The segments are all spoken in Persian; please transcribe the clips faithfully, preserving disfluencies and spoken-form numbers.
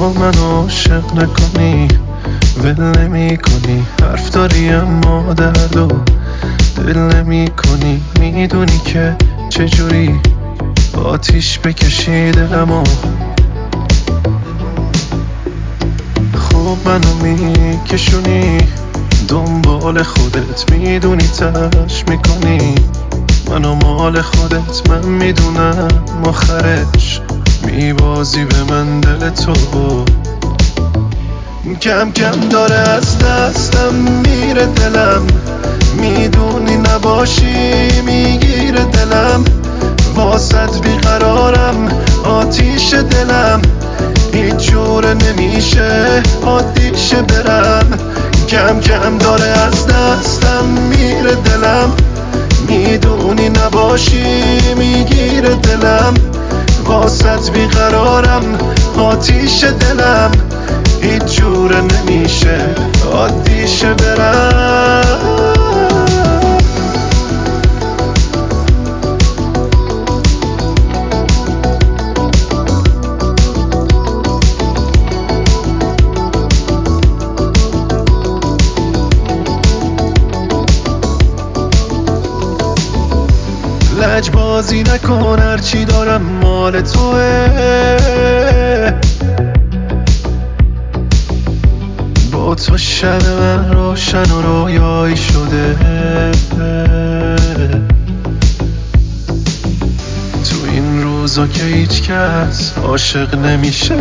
منو عاشق نکنی، ول نمی کنی، حرف داری اما دردو دل نمی کنی. میدونی که چجوری آتیش بکشی دلمو، خوب منو میکشونی دنبال خودت، میدونی تلاش میکنی منو مال خودت. من میدونم آخرش میبازی به من دل تو، کم کم داره از دستم میره دلم، میدونی نباشی میگیره دلم، واسط بیقرارم آتیش دلم، هیچ جور نمیشه عادیشه برم. کم کم داره از دستم میره دلم، میدونی نباشی میگیره دلم، واسط بیقرارم آتیش دلم، هیچ جور نمیشه عادیشه برم. لجبازی نکن، هرچی دارم مال توه، با تو شب من روشن و رویایی شده، تو این روزا که هیچ کس عاشق نمیشه،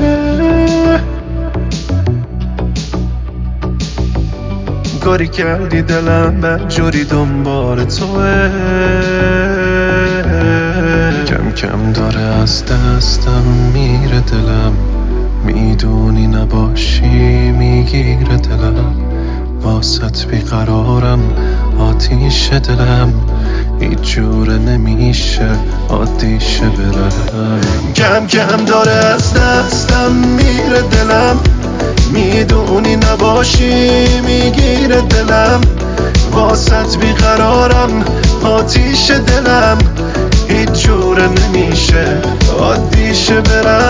کاری کردی دلم بدجوری دنبال توه، کم کم داره از دستم میره دلم، میدونی نباشی میگیره دلم، واسط بیقرارم آتیش دلم، هیچ جوره نمیشه عادیشه برم. کم کم داره از دستم میره دلم، میدونی نباشی میگیره دلم، واسط بیقرارم آتیش دلم، هیچ جوره نمیشه عادیشه برم.